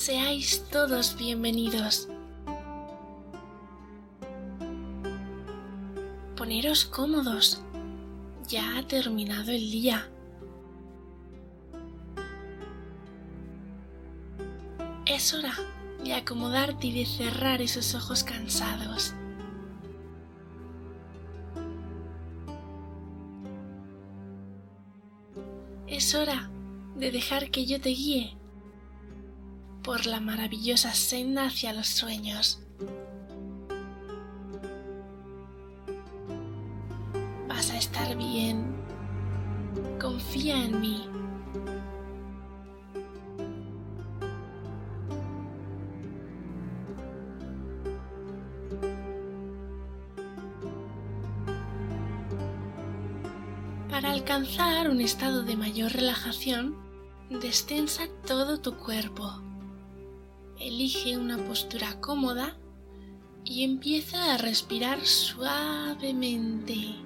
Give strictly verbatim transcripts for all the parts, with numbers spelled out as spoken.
Seáis todos bienvenidos. Poneros cómodos. Ya ha terminado el día. Es hora de acomodarte y de cerrar esos ojos cansados. Es hora de dejar que yo te guíe por la maravillosa senda hacia los sueños. Vas a estar bien. Confía en mí. Para alcanzar un estado de mayor relajación, destensa todo tu cuerpo. Elige una postura cómoda y empieza a respirar suavemente.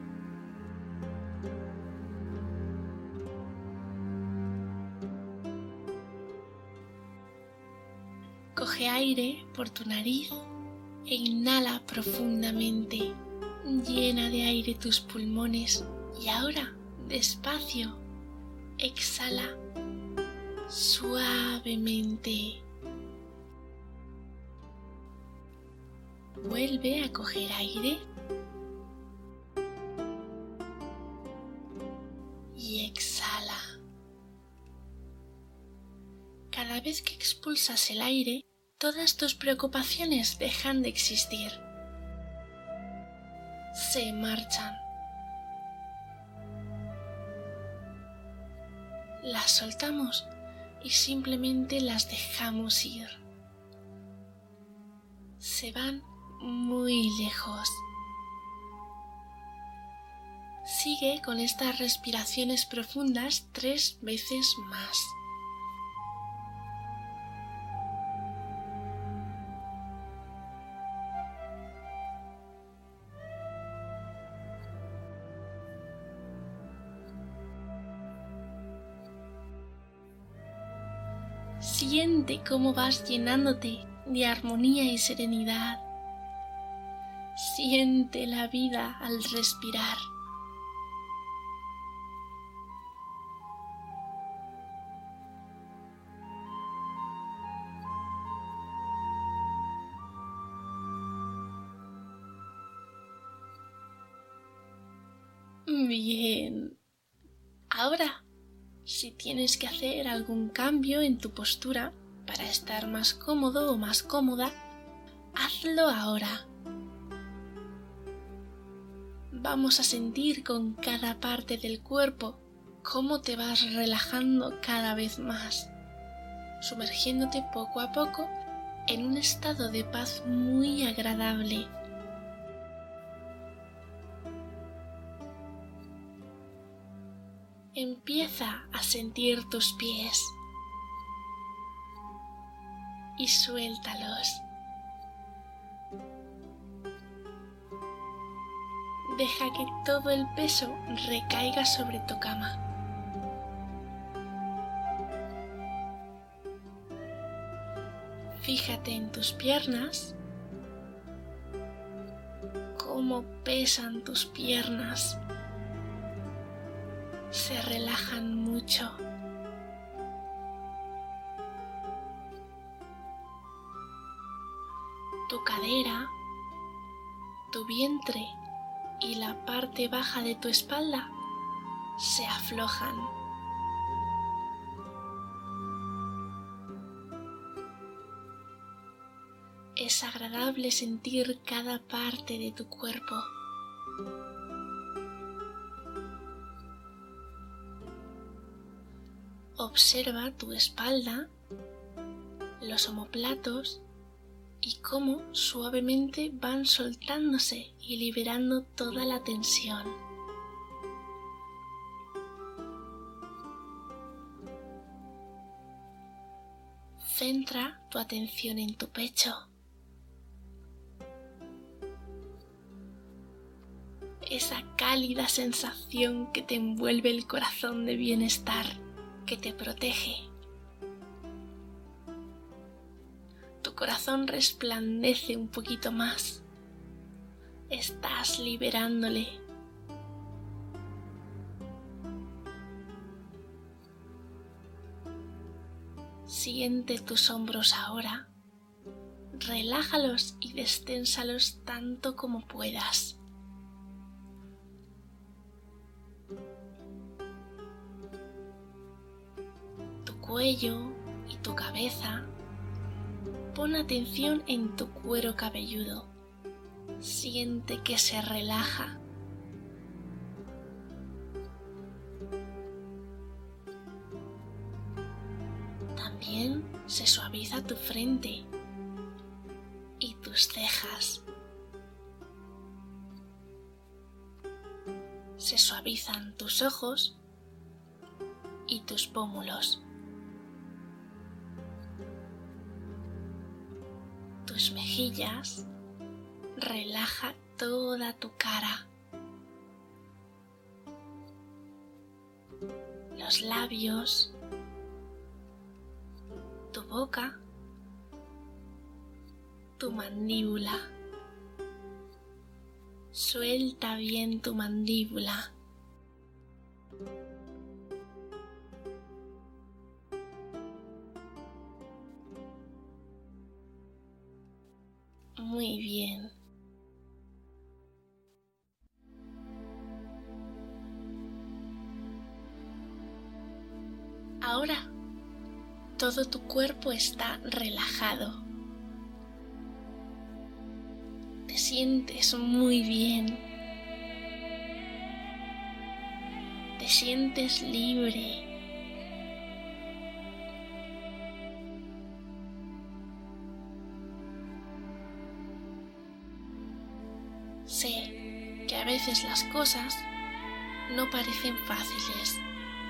Coge aire por tu nariz e inhala profundamente. Llena de aire tus pulmones y ahora, despacio, exhala suavemente. Vuelve a coger aire y exhala. Cada vez que expulsas el aire, todas tus preocupaciones dejan de existir. Se marchan. Las soltamos y simplemente las dejamos ir. Se van muy lejos. Sigue con estas respiraciones profundas tres veces más. Siente cómo vas llenándote de armonía y serenidad. Siente la vida al respirar. Bien. Ahora, si tienes que hacer algún cambio en tu postura para estar más cómodo o más cómoda, hazlo ahora. Vamos a sentir con cada parte del cuerpo cómo te vas relajando cada vez más, sumergiéndote poco a poco en un estado de paz muy agradable. Empieza a sentir tus pies y suéltalos. Deja que todo el peso recaiga sobre tu cama. Fíjate en tus piernas, cómo pesan tus piernas. Se relajan mucho. Tu cadera, tu vientre y la parte baja de tu espalda se aflojan. Es agradable sentir cada parte de tu cuerpo. Observa tu espalda, los omóplatos y cómo suavemente van soltándose y liberando toda la tensión. Centra tu atención en tu pecho. Esa cálida sensación que te envuelve el corazón de bienestar, que te protege. corazón resplandece un poquito más. Estás liberándole. Siente tus hombros ahora. Relájalos y desténsalos tanto como puedas. Tu cuello y tu cabeza. Pon atención en tu cuero cabelludo. Siente que se relaja. También se suaviza tu frente y tus cejas. Se suavizan tus ojos y tus pómulos. Tus mejillas. Relaja toda tu cara. Los labios. Tu boca. Tu mandíbula. Suelta bien tu mandíbula. Muy bien. Ahora todo tu cuerpo está relajado. Te sientes muy bien. Te sientes libre. Sé que a veces las cosas no parecen fáciles.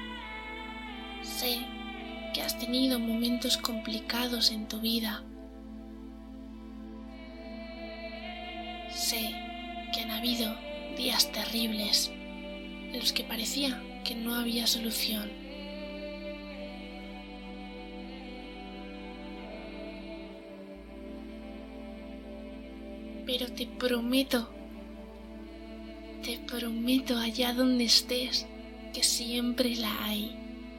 Sé que has tenido momentos complicados en tu vida. Sé que han habido días terribles en los que parecía que no había solución. Pero te prometo, te prometo allá donde estés, que siempre la hay.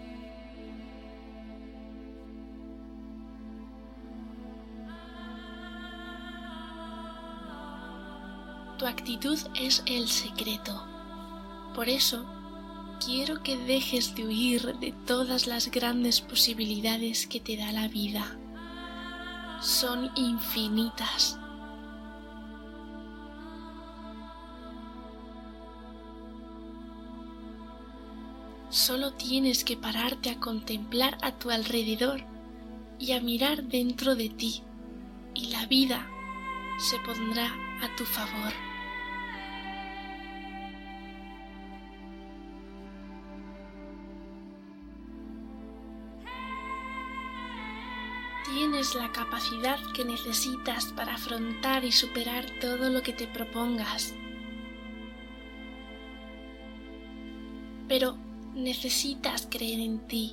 Tu actitud es el secreto. Por eso, quiero que dejes de huir de todas las grandes posibilidades que te da la vida. Son infinitas. Solo tienes que pararte a contemplar a tu alrededor y a mirar dentro de ti, y la vida se pondrá a tu favor. Tienes la capacidad que necesitas para afrontar y superar todo lo que te propongas. Pero necesitas creer en ti.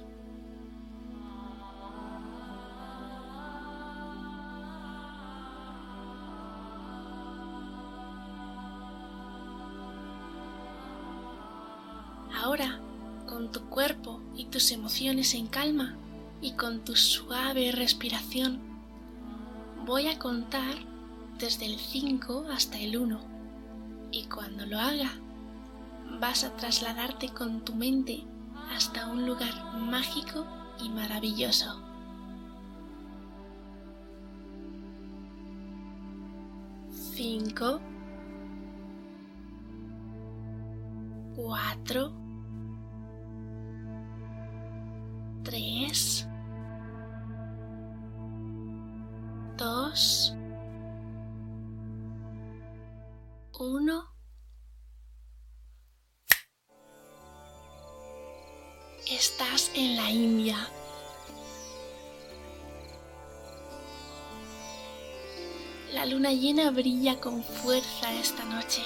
Ahora, con tu cuerpo y tus emociones en calma y con tu suave respiración, voy a contar desde el cinco hasta el uno, y cuando lo haga, vas a trasladarte con tu mente hasta un lugar mágico y maravilloso. Cinco, cuatro, tres, dos, uno. Estás en la India. La luna llena brilla con fuerza esta noche.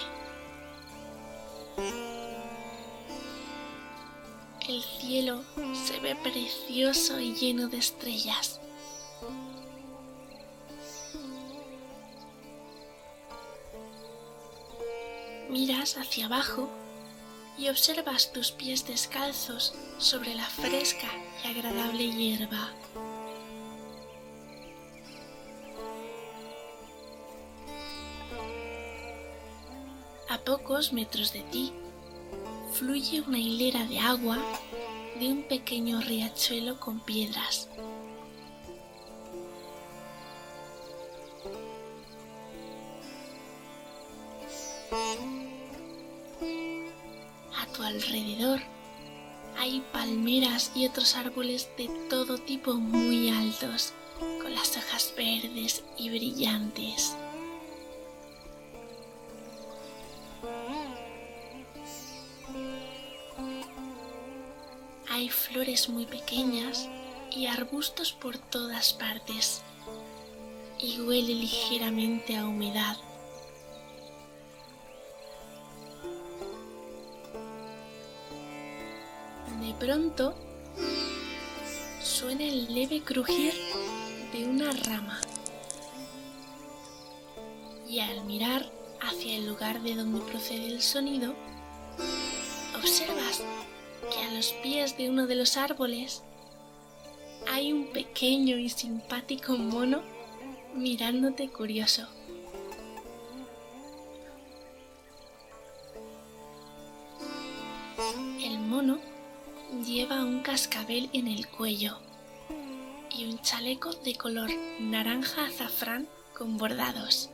El cielo se ve precioso y lleno de estrellas. Miras hacia abajo y observas tus pies descalzos sobre la fresca y agradable hierba. A pocos metros de ti fluye una hilera de agua de un pequeño riachuelo con piedras. A tu alrededor hay palmeras y otros árboles de todo tipo muy altos, con las hojas verdes y brillantes. Hay flores muy pequeñas y arbustos por todas partes, y huele ligeramente a humedad. De pronto, suena el leve crujir de una rama, y al mirar hacia el lugar de donde procede el sonido, observas que a los pies de uno de los árboles hay un pequeño y simpático mono mirándote curioso. El mono lleva un cascabel en el cuello y un chaleco de color naranja azafrán con bordados.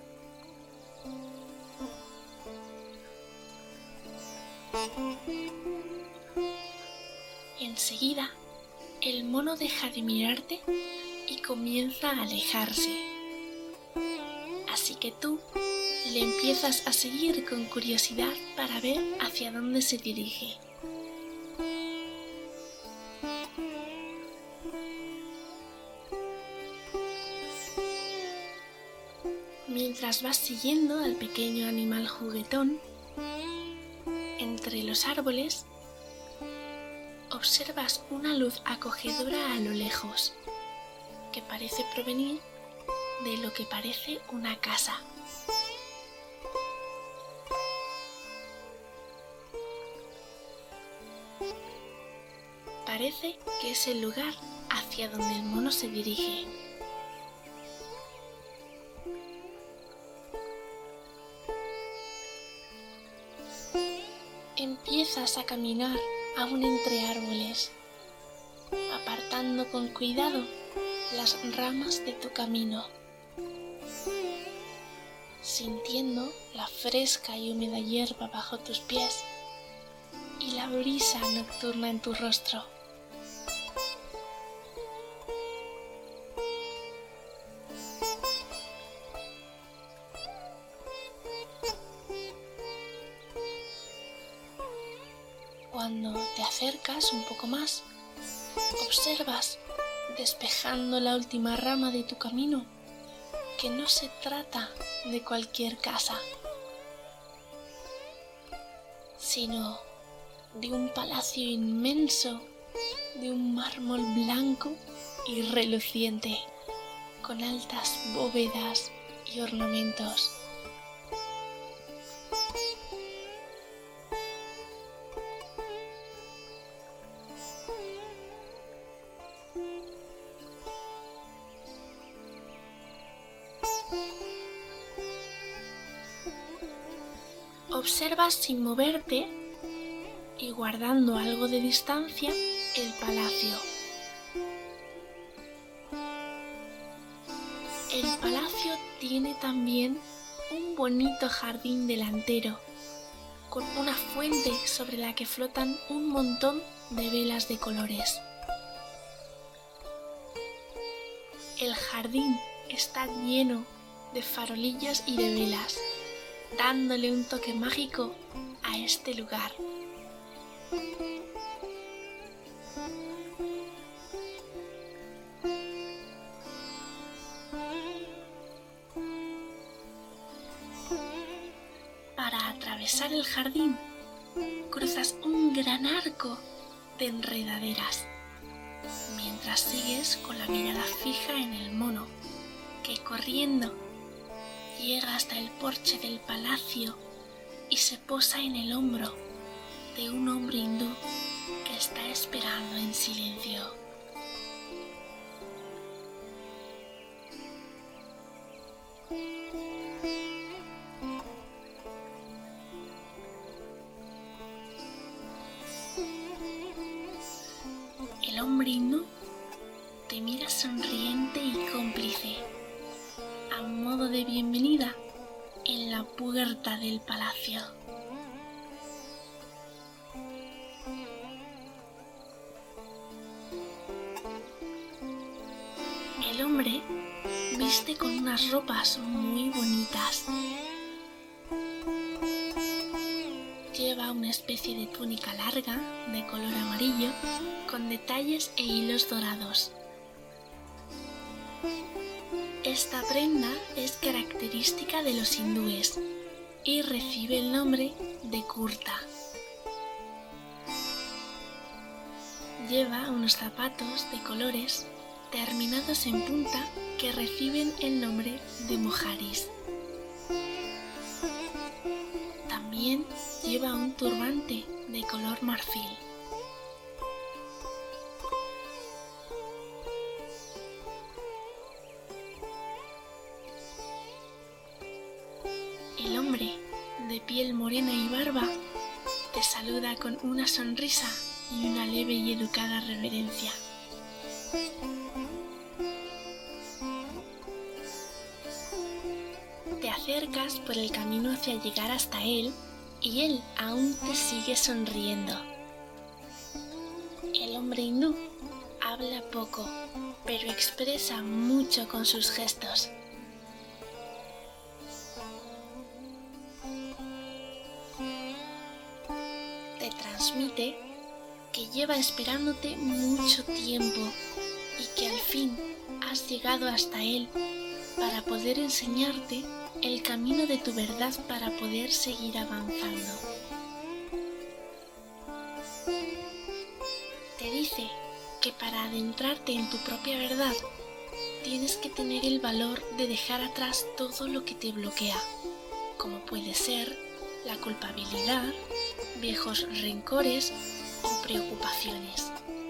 Enseguida, el mono deja de mirarte y comienza a alejarse. Así que tú le empiezas a seguir con curiosidad para ver hacia dónde se dirige. Mientras vas siguiendo al pequeño animal juguetón, entre los árboles, observas una luz acogedora a lo lejos, que parece provenir de lo que parece una casa. Parece que es el lugar hacia donde el mono se dirige. Empiezas a caminar aún entre árboles, apartando con cuidado las ramas de tu camino, sintiendo la fresca y húmeda hierba bajo tus pies y la brisa nocturna en tu rostro. Cuando te acercas un poco más, observas, despejando la última rama de tu camino, que no se trata de cualquier casa, sino de un palacio inmenso, de un mármol blanco y reluciente, con altas bóvedas y ornamentos. Observas sin moverte y guardando algo de distancia el palacio. El palacio tiene también un bonito jardín delantero, con una fuente sobre la que flotan un montón de velas de colores. El jardín está lleno de farolillos y de velas, dándole un toque mágico a este lugar. Para atravesar el jardín, cruzas un gran arco de enredaderas, mientras sigues con la mirada fija en el mono, que corriendo llega hasta el porche del palacio y se posa en el hombro de un hombre hindú que está esperando en silencio. El hombre hindú te mira sonriente y cómplice, a modo de bienvenida en la puerta del palacio. El hombre viste con unas ropas muy bonitas. Lleva una especie de túnica larga de color amarillo con detalles e hilos dorados. Esta prenda es característica de los hindúes y recibe el nombre de kurta. Lleva unos zapatos de colores terminados en punta que reciben el nombre de moharis. También lleva un turbante de color marfil. El hombre, de piel morena y barba, te saluda con una sonrisa y una leve y educada reverencia. Te acercas por el camino hacia llegar hasta él y él aún te sigue sonriendo. El hombre hindú habla poco, pero expresa mucho con sus gestos. Te transmite que lleva esperándote mucho tiempo y que al fin has llegado hasta él para poder enseñarte el camino de tu verdad para poder seguir avanzando. Te dice que para adentrarte en tu propia verdad tienes que tener el valor de dejar atrás todo lo que te bloquea, como puede ser la culpabilidad, viejos rencores o preocupaciones.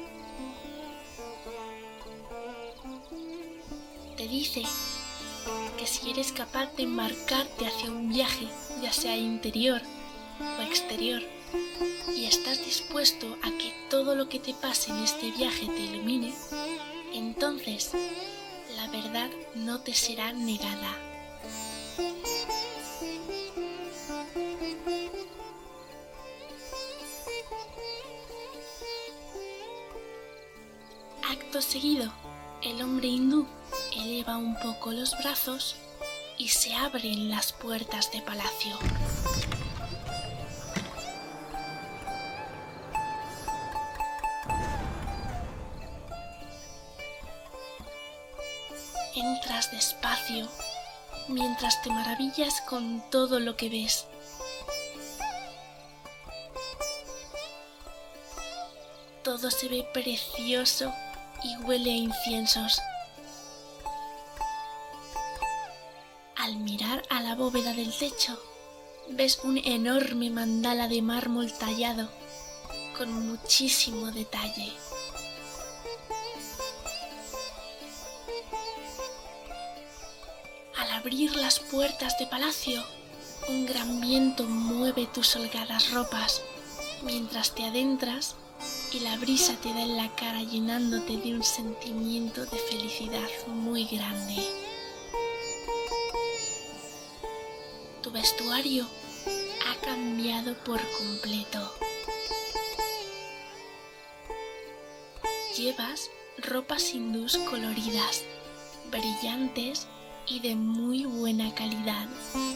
Te dice que si eres capaz de embarcarte hacia un viaje, ya sea interior o exterior, y estás dispuesto a que todo lo que te pase en este viaje te ilumine, entonces la verdad no te será negada. Acto seguido, el hombre hindú eleva un poco los brazos y se abren las puertas de palacio. Entras despacio mientras te maravillas con todo lo que ves. Todo se ve precioso y huele a inciensos. Al mirar a la bóveda del techo, ves un enorme mandala de mármol tallado con muchísimo detalle. Al abrir las puertas de palacio, un gran viento mueve tus holgadas ropas mientras te adentras y la brisa te da en la cara llenándote de un sentimiento de felicidad muy grande. Tu vestuario ha cambiado por completo. Llevas ropas hindús coloridas, brillantes y de muy buena calidad.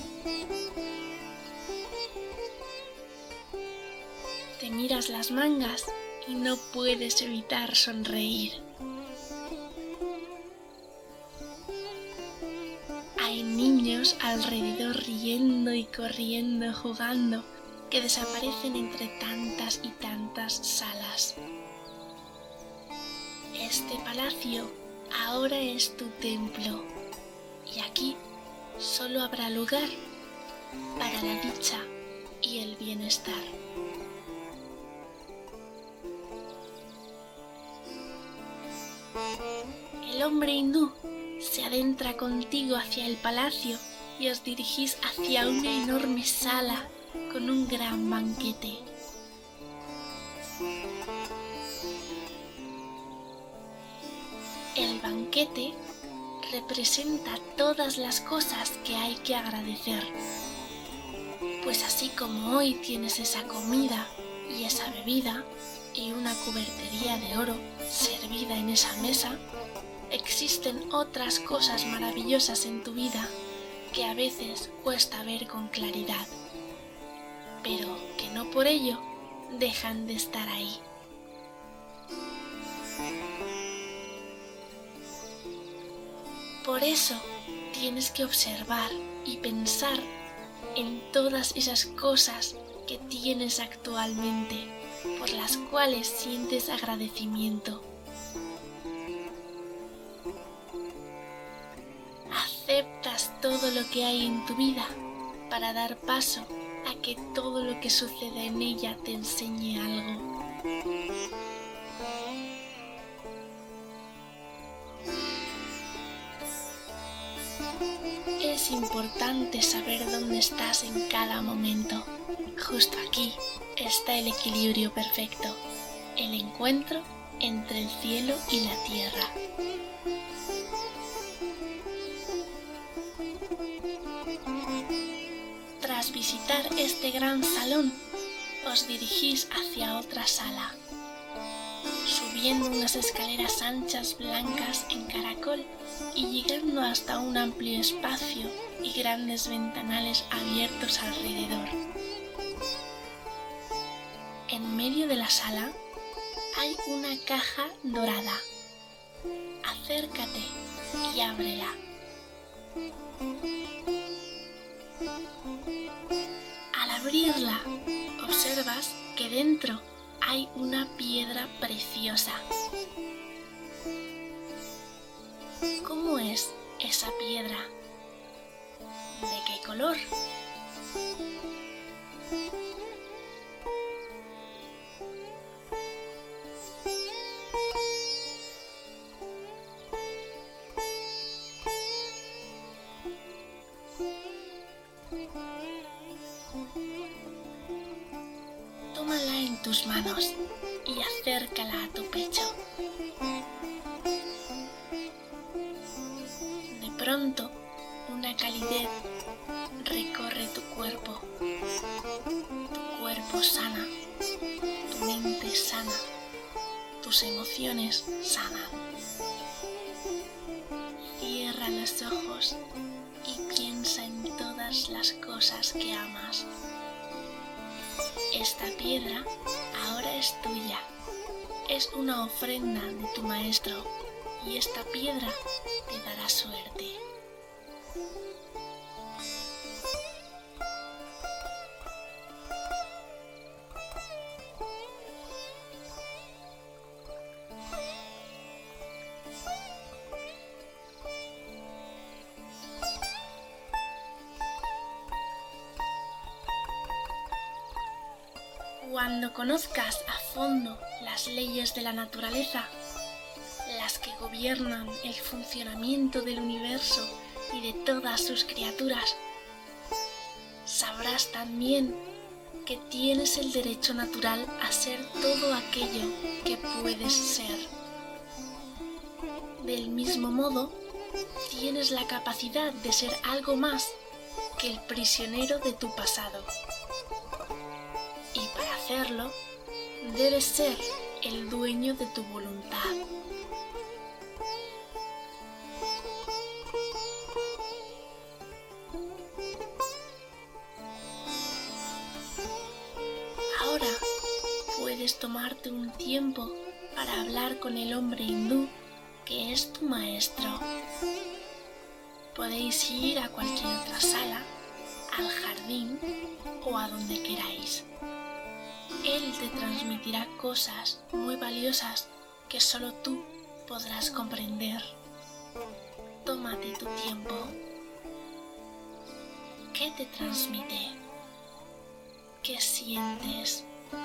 Te miras las mangas y no puedes evitar sonreír. Hay niños alrededor riendo y corriendo, jugando, que desaparecen entre tantas y tantas salas. Este palacio ahora es tu templo y aquí solo habrá lugar para la dicha y el bienestar. El hombre hindú se adentra contigo hacia el palacio y os dirigís hacia una enorme sala con un gran banquete. El banquete representa todas las cosas que hay que agradecer, pues así como hoy tienes esa comida y esa bebida y una cubertería de oro servida en esa mesa, existen otras cosas maravillosas en tu vida que a veces cuesta ver con claridad, pero que no por ello dejan de estar ahí. Por eso tienes que observar y pensar en todas esas cosas que tienes actualmente, por las cuales sientes agradecimiento. Aceptas todo lo que hay en tu vida para dar paso a que todo lo que sucede en ella te enseñe algo. Es importante saber dónde estás en cada momento. Justo aquí está el equilibrio perfecto, el encuentro entre el cielo y la tierra. Tras visitar este gran salón, os dirigís hacia otra sala, subiendo unas escaleras anchas blancas en caracol y llegando hasta un amplio espacio y grandes ventanales abiertos alrededor. En medio de la sala hay una caja dorada. Acércate y ábrela. Al abrirla, observas que dentro hay una piedra preciosa. ¿Cómo es esa piedra? ¿De qué color? Tómala en tus manos y acércala a tu pecho. De pronto, una calidez recorre tu cuerpo. Tu cuerpo sana, tu mente sana, tus emociones sanan. Cierra los ojos y piensa en todas las cosas que amas. Esta piedra ahora es tuya. Es una ofrenda de tu maestro y esta piedra te dará suerte. Cuando conozcas a fondo las leyes de la naturaleza, las que gobiernan el funcionamiento del universo y de todas sus criaturas, sabrás también que tienes el derecho natural a ser todo aquello que puedes ser. Del mismo modo, tienes la capacidad de ser algo más que el prisionero de tu pasado. Y para hacerlo, debes ser el dueño de tu voluntad. Ahora puedes tomarte un tiempo para hablar con el hombre hindú que es tu maestro. Podéis ir a cualquier otra sala, al jardín o a donde queráis. Él te transmitirá cosas muy valiosas que solo tú podrás comprender. Tómate tu tiempo. ¿Qué te transmite? ¿Qué sientes?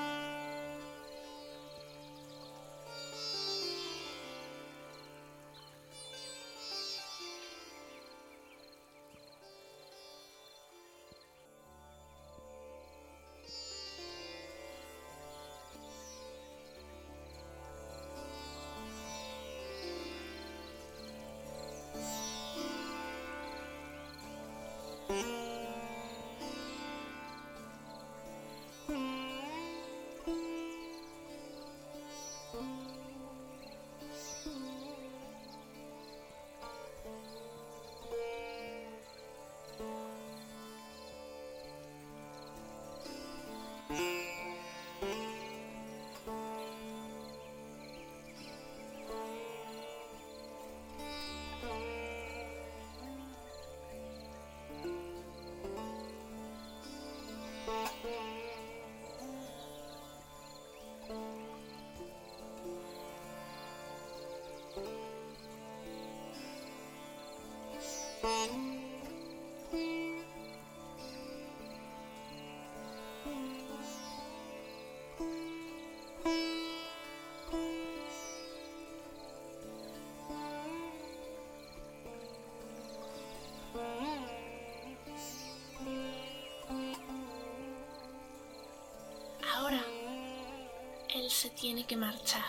Ahora él se tiene que marchar,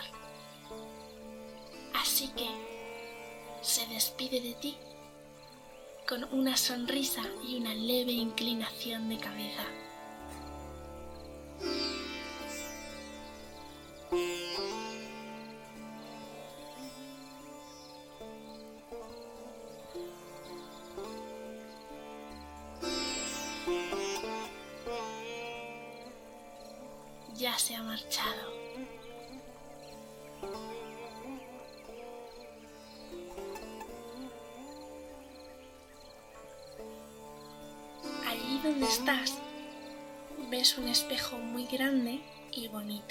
así que se despide de ti con una sonrisa y una leve inclinación de cabeza. Ya se ha marchado. Allí donde estás, ves un espejo muy grande y bonito.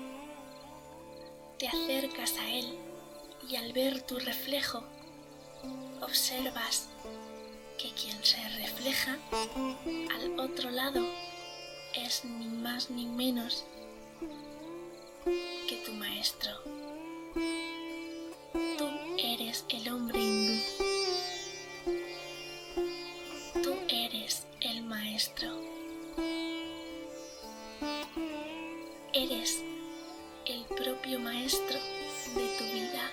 Te acercas a él y al ver tu reflejo, observas que quien se refleja al otro lado es ni más ni menos que tu maestro. Tú eres el hombre hindú. Tú eres el maestro. Eres el propio maestro de tu vida.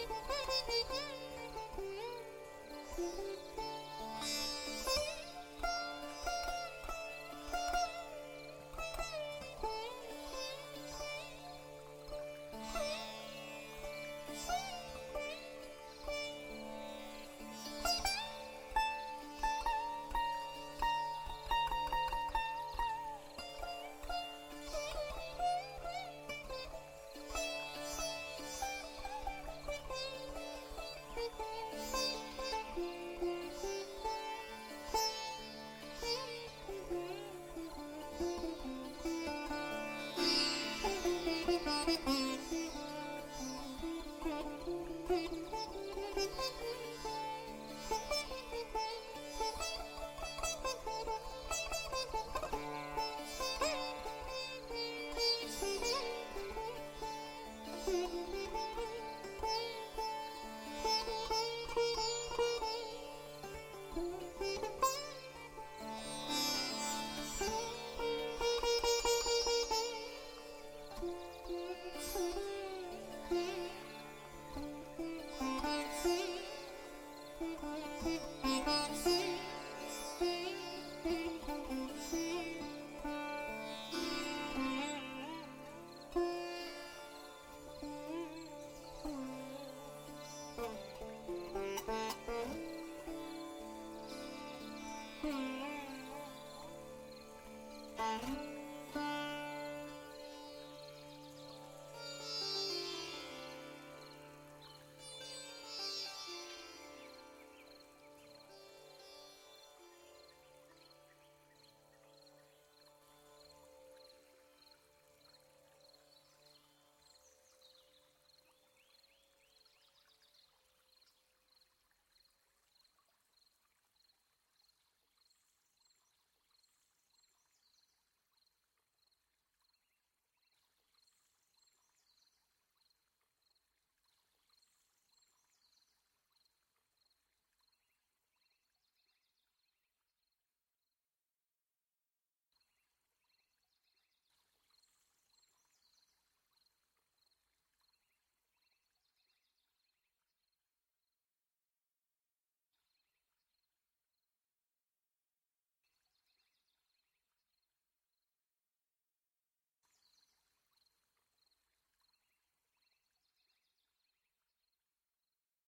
Thank you.